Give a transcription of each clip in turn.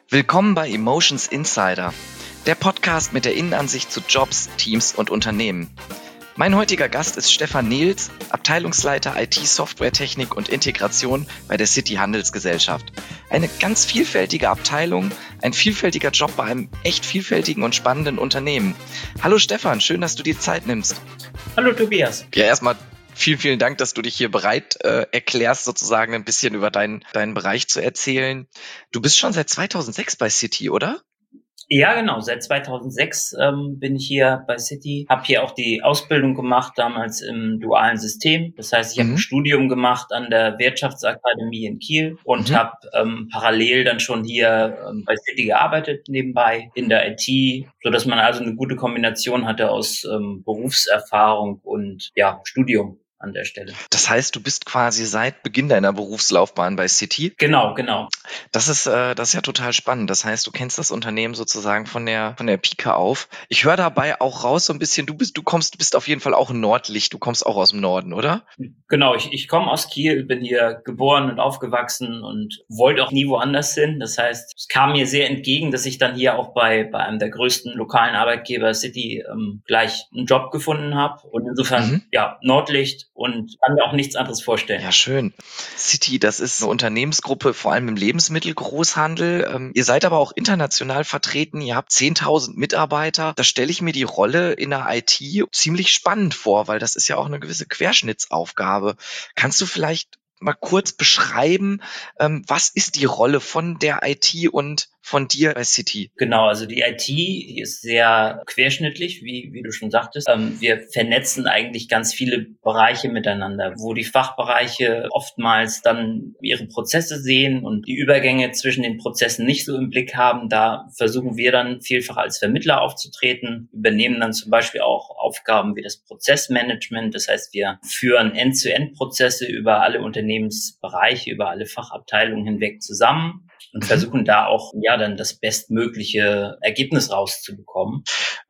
Willkommen bei Emotions Insider, der Podcast mit der Innenansicht zu Jobs, Teams und Unternehmen. Mein heutiger Gast ist Stefan Nils, Abteilungsleiter IT-Softwaretechnik und Integration bei der City Handelsgesellschaft. Eine ganz vielfältige Abteilung, ein vielfältiger Job bei einem echt vielfältigen und spannenden Unternehmen. Hallo Stefan, schön, dass du dir Zeit nimmst. Hallo Tobias. Ja, erstmal vielen Dank, dass du dich hier bereit erklärst, sozusagen ein bisschen über deinen Bereich zu erzählen. Du bist schon seit 2006 bei City, oder? Ja, genau. Seit 2006 bin ich hier bei City. Habe hier auch die Ausbildung gemacht, damals im dualen System. Das heißt, ich habe ein Studium gemacht an der Wirtschaftsakademie in Kiel und habe parallel dann schon hier bei City gearbeitet, nebenbei in der IT, sodass man also eine gute Kombination hatte aus Berufserfahrung und Studium an der Stelle. Das heißt, du bist quasi seit Beginn deiner Berufslaufbahn bei City? Genau. Das ist ja total spannend. Das heißt, du kennst das Unternehmen sozusagen von der Pike auf. Ich höre dabei auch raus so ein bisschen, du bist auf jeden Fall auch ein Nordlicht. Du kommst auch aus dem Norden, oder? Genau, ich komme aus Kiel, bin hier geboren und aufgewachsen und wollte auch nie woanders hin. Das heißt, es kam mir sehr entgegen, dass ich dann hier auch bei einem der größten lokalen Arbeitgeber City gleich einen Job gefunden habe. Und insofern, Nordlicht und kann mir auch nichts anderes vorstellen. Ja, schön. City, das ist eine Unternehmensgruppe, vor allem im Lebensmittelgroßhandel. Ihr seid aber auch international vertreten. Ihr habt 10.000 Mitarbeiter. Da stelle ich mir die Rolle in der IT ziemlich spannend vor, weil das ist ja auch eine gewisse Querschnittsaufgabe. Kannst du vielleicht mal kurz beschreiben, was ist die Rolle von der IT und von dir bei City? Genau, also die IT, die ist sehr querschnittlich, wie du schon sagtest. Wir vernetzen eigentlich ganz viele Bereiche miteinander, wo die Fachbereiche oftmals dann ihre Prozesse sehen und die Übergänge zwischen den Prozessen nicht so im Blick haben. Da versuchen wir dann vielfach als Vermittler aufzutreten, übernehmen dann zum Beispiel auch Aufgaben wie das Prozessmanagement. Das heißt, wir führen End-zu-End-Prozesse über alle Unternehmensbereiche, über alle Fachabteilungen hinweg zusammen und versuchen da auch dann das bestmögliche Ergebnis rauszubekommen.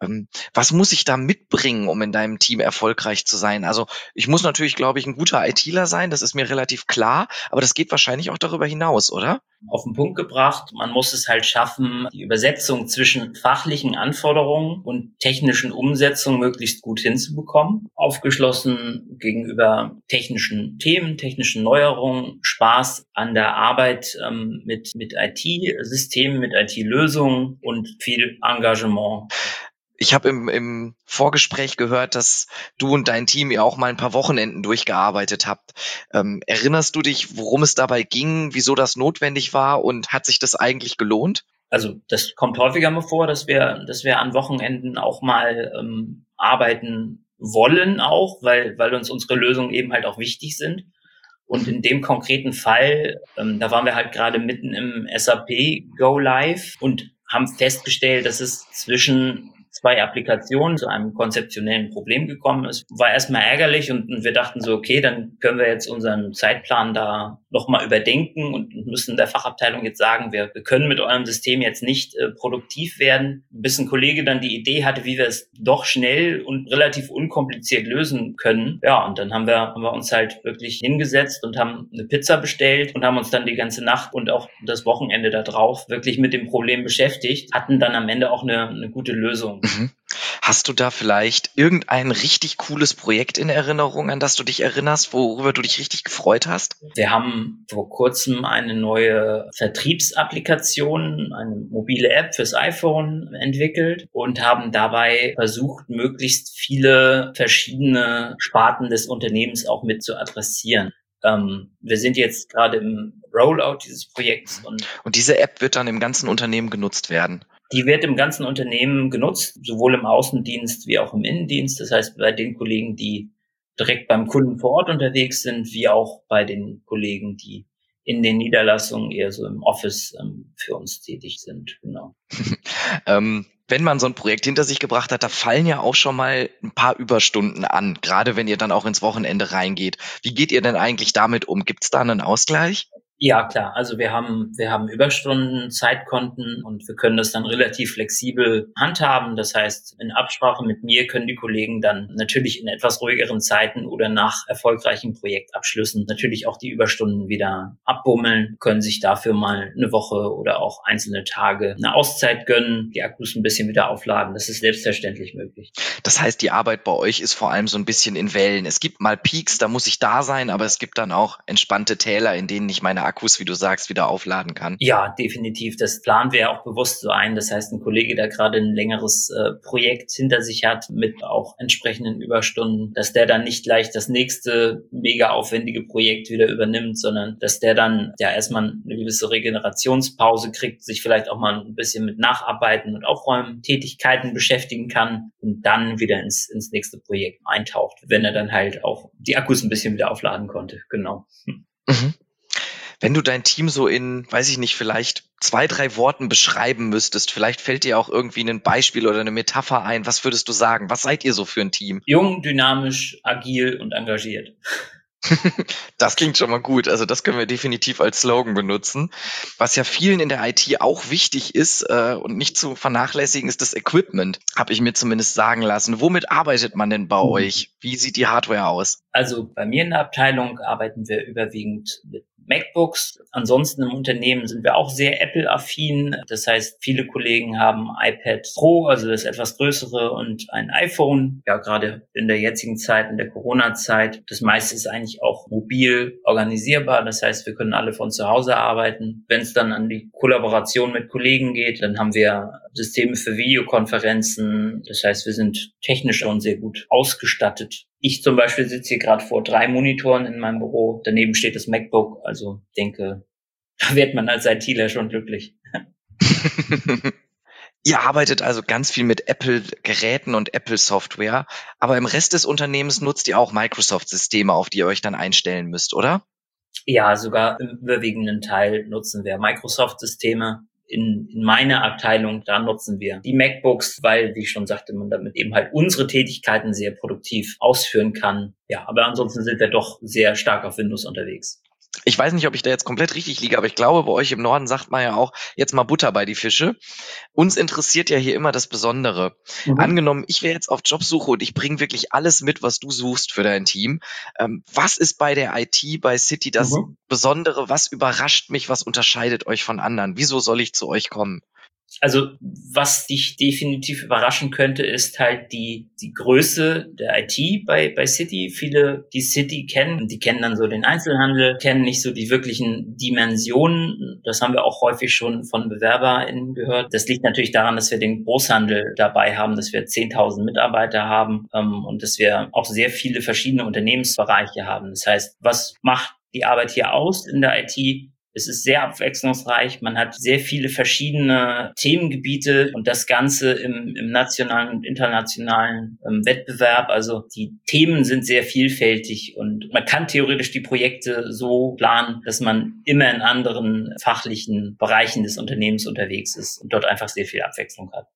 Was muss ich da mitbringen, um in deinem Team erfolgreich zu sein? Also ich muss natürlich, glaube ich, ein guter ITler sein, das ist mir relativ klar, aber das geht wahrscheinlich auch darüber hinaus, oder? Auf den Punkt gebracht, man muss es halt schaffen, die Übersetzung zwischen fachlichen Anforderungen und technischen Umsetzungen möglichst gut hinzubekommen. Aufgeschlossen gegenüber technischen Themen, technischen Neuerungen, Spaß an der Arbeit mit IT-Systemen, mit IT-Lösungen und viel Engagement. Ich habe im Vorgespräch gehört, dass du und dein Team ja auch mal ein paar Wochenenden durchgearbeitet habt. Erinnerst du dich, worum es dabei ging, wieso das notwendig war und hat sich das eigentlich gelohnt? Also das kommt häufiger mal vor, dass wir an Wochenenden auch mal arbeiten wollen, auch weil uns unsere Lösungen eben halt auch wichtig sind. Und in dem konkreten Fall, da waren wir halt gerade mitten im SAP Go Live und haben festgestellt, dass es zwischen zwei Applikationen zu einem konzeptionellen Problem gekommen ist. War erstmal ärgerlich und wir dachten so, okay, dann können wir jetzt unseren Zeitplan da nochmal überdenken und müssen der Fachabteilung jetzt sagen, wir können mit eurem System jetzt nicht produktiv werden. Bis ein Kollege dann die Idee hatte, wie wir es doch schnell und relativ unkompliziert lösen können. Ja, und dann haben wir uns halt wirklich hingesetzt und haben eine Pizza bestellt und haben uns dann die ganze Nacht und auch das Wochenende da drauf wirklich mit dem Problem beschäftigt, hatten dann am Ende auch eine gute Lösung. Hast du da vielleicht irgendein richtig cooles Projekt in Erinnerung, an das du dich erinnerst, worüber du dich richtig gefreut hast? Wir haben vor kurzem eine neue Vertriebsapplikation, eine mobile App fürs iPhone entwickelt und haben dabei versucht, möglichst viele verschiedene Sparten des Unternehmens auch mit zu adressieren. Wir sind jetzt gerade im Rollout dieses Projekts. Und diese App wird dann im ganzen Unternehmen genutzt werden? Die wird im ganzen Unternehmen genutzt, sowohl im Außendienst wie auch im Innendienst. Das heißt, bei den Kollegen, die direkt beim Kunden vor Ort unterwegs sind, wie auch bei den Kollegen, die in den Niederlassungen eher so im Office für uns tätig sind. Genau. Wenn man so ein Projekt hinter sich gebracht hat, da fallen ja auch schon mal ein paar Überstunden an, gerade wenn ihr dann auch ins Wochenende reingeht. Wie geht ihr denn eigentlich damit um? Gibt es da einen Ausgleich? Ja, klar. Also wir haben Überstunden, Zeitkonten und wir können das dann relativ flexibel handhaben. Das heißt, in Absprache mit mir können die Kollegen dann natürlich in etwas ruhigeren Zeiten oder nach erfolgreichen Projektabschlüssen natürlich auch die Überstunden wieder abbummeln, können sich dafür mal eine Woche oder auch einzelne Tage eine Auszeit gönnen, die Akkus ein bisschen wieder aufladen. Das ist selbstverständlich möglich. Das heißt, die Arbeit bei euch ist vor allem so ein bisschen in Wellen. Es gibt mal Peaks, da muss ich da sein, aber es gibt dann auch entspannte Täler, in denen ich meine Akkus, wie du sagst, wieder aufladen kann. Ja, definitiv. Das planen wir auch bewusst so ein. Das heißt, ein Kollege, der gerade ein längeres Projekt hinter sich hat mit auch entsprechenden Überstunden, dass der dann nicht gleich das nächste mega aufwendige Projekt wieder übernimmt, sondern dass der dann ja erstmal eine gewisse Regenerationspause kriegt, sich vielleicht auch mal ein bisschen mit Nacharbeiten und Aufräumen, Tätigkeiten beschäftigen kann und dann wieder ins nächste Projekt eintaucht, wenn er dann halt auch die Akkus ein bisschen wieder aufladen konnte. Genau. Mhm. Wenn du dein Team so in, weiß ich nicht, vielleicht 2, 3 Worten beschreiben müsstest, vielleicht fällt dir auch irgendwie ein Beispiel oder eine Metapher ein. Was würdest du sagen? Was seid ihr so für ein Team? Jung, dynamisch, agil und engagiert. Das klingt schon mal gut. Also das können wir definitiv als Slogan benutzen. Was ja vielen in der IT auch wichtig ist und nicht zu vernachlässigen, ist das Equipment, habe ich mir zumindest sagen lassen. Womit arbeitet man denn bei euch? Wie sieht die Hardware aus? Also bei mir in der Abteilung arbeiten wir überwiegend mit MacBooks. Ansonsten im Unternehmen sind wir auch sehr Apple-affin. Das heißt, viele Kollegen haben iPad Pro, also das etwas größere, und ein iPhone. Ja, gerade in der jetzigen Zeit, in der Corona-Zeit. Das meiste ist eigentlich auch mobil organisierbar. Das heißt, wir können alle von zu Hause arbeiten. Wenn es dann an die Kollaboration mit Kollegen geht, dann haben wir Systeme für Videokonferenzen. Das heißt, wir sind technisch schon sehr gut ausgestattet. Ich zum Beispiel sitze hier gerade vor 3 Monitoren in meinem Büro. Daneben steht das MacBook. Also denke, da wird man als ITler schon glücklich. Ihr arbeitet also ganz viel mit Apple-Geräten und Apple-Software, aber im Rest des Unternehmens nutzt ihr auch Microsoft-Systeme, auf die ihr euch dann einstellen müsst, oder? Ja, sogar im überwiegenden Teil nutzen wir Microsoft-Systeme. In meiner Abteilung, da nutzen wir die MacBooks, weil, wie ich schon sagte, man damit eben halt unsere Tätigkeiten sehr produktiv ausführen kann. Ja, aber ansonsten sind wir doch sehr stark auf Windows unterwegs. Ich weiß nicht, ob ich da jetzt komplett richtig liege, aber ich glaube, bei euch im Norden sagt man ja auch, jetzt mal Butter bei die Fische. Uns interessiert ja hier immer das Besondere. Angenommen, ich wäre jetzt auf Jobsuche und ich bringe wirklich alles mit, was du suchst für dein Team. Was ist bei der IT, bei City das Besondere? Was überrascht mich? Was unterscheidet euch von anderen? Wieso soll ich zu euch kommen? Also was dich definitiv überraschen könnte, ist halt die Größe der IT bei City. Viele, die City kennen, die kennen dann so den Einzelhandel, kennen nicht so die wirklichen Dimensionen. Das haben wir auch häufig schon von BewerberInnen gehört. Das liegt natürlich daran, dass wir den Großhandel dabei haben, dass wir 10.000 Mitarbeiter haben und dass wir auch sehr viele verschiedene Unternehmensbereiche haben. Das heißt, was macht die Arbeit hier aus in der IT? Es ist sehr abwechslungsreich. Man hat sehr viele verschiedene Themengebiete und das Ganze im nationalen und internationalen Wettbewerb. Also die Themen sind sehr vielfältig und man kann theoretisch die Projekte so planen, dass man immer in anderen fachlichen Bereichen des Unternehmens unterwegs ist und dort einfach sehr viel Abwechslung hat.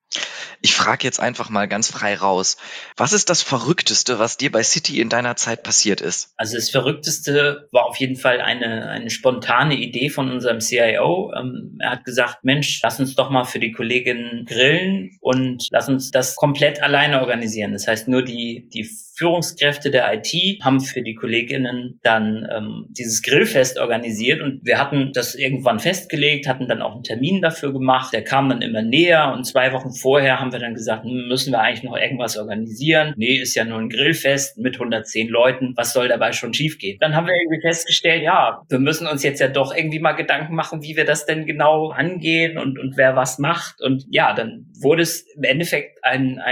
Ich frage jetzt einfach mal ganz frei raus. Was ist das Verrückteste, was dir bei City in deiner Zeit passiert ist? Also das Verrückteste war auf jeden Fall eine spontane Idee von unserem CIO. Er hat gesagt, Mensch, lass uns doch mal für die Kolleginnen grillen und lass uns das komplett alleine organisieren. Das heißt, nur die Führungskräfte der IT haben für die Kolleginnen dann dieses Grillfest organisiert und wir hatten das irgendwann festgelegt, hatten dann auch einen Termin dafür gemacht. Der kam dann immer näher und 2 Wochen vorher haben wir dann gesagt, müssen wir eigentlich noch irgendwas organisieren? Nee, ist ja nur ein Grillfest mit 110 Leuten. Was soll dabei schon schiefgehen? Dann haben wir irgendwie festgestellt, ja, wir müssen uns jetzt ja doch irgendwie mal Gedanken machen, wie wir das denn genau angehen und wer was macht. Und ja, dann wurde es im Endeffekt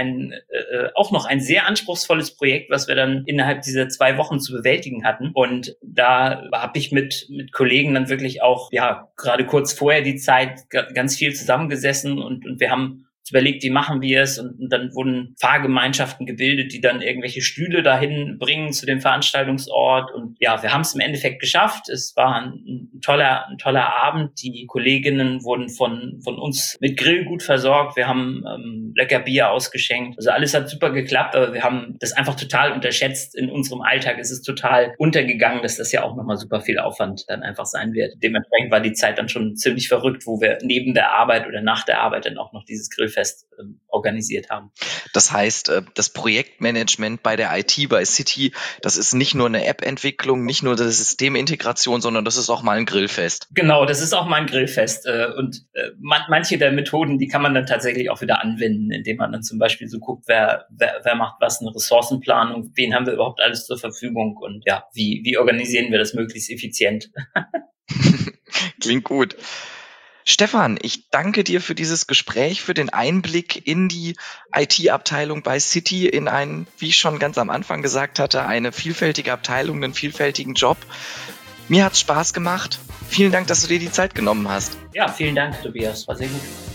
auch noch ein sehr anspruchsvolles Projekt, was wir dann innerhalb dieser 2 Wochen zu bewältigen hatten. Und da habe ich mit Kollegen dann wirklich auch, ja, gerade kurz vorher die Zeit ganz viel zusammengesessen und wir haben überlegt, wie machen wir es, und dann wurden Fahrgemeinschaften gebildet, die dann irgendwelche Stühle dahin bringen zu dem Veranstaltungsort, und ja, wir haben es im Endeffekt geschafft. Es war ein toller Abend. Die Kolleginnen wurden von uns mit Grill gut versorgt. Wir haben lecker Bier ausgeschenkt. Also alles hat super geklappt, aber wir haben das einfach total unterschätzt. In unserem Alltag ist es total untergegangen, dass das ja auch nochmal super viel Aufwand dann einfach sein wird. Dementsprechend war die Zeit dann schon ziemlich verrückt, wo wir neben der Arbeit oder nach der Arbeit dann auch noch dieses Grillfest organisiert haben. Das heißt, das Projektmanagement bei der IT, bei City, das ist nicht nur eine App-Entwicklung, nicht nur eine Systemintegration, sondern das ist auch mal ein Grillfest. Genau, das ist auch mal ein Grillfest. Und manche der Methoden, die kann man dann tatsächlich auch wieder anwenden, indem man dann zum Beispiel so guckt, wer macht was, eine Ressourcenplanung, wen haben wir überhaupt alles zur Verfügung, und ja, wie organisieren wir das möglichst effizient. Klingt gut. Stefan, ich danke dir für dieses Gespräch, für den Einblick in die IT-Abteilung bei City, in einen, wie ich schon ganz am Anfang gesagt hatte, eine vielfältige Abteilung, einen vielfältigen Job. Mir hat's Spaß gemacht. Vielen Dank, dass du dir die Zeit genommen hast. Ja, vielen Dank, Tobias. War sehr gut.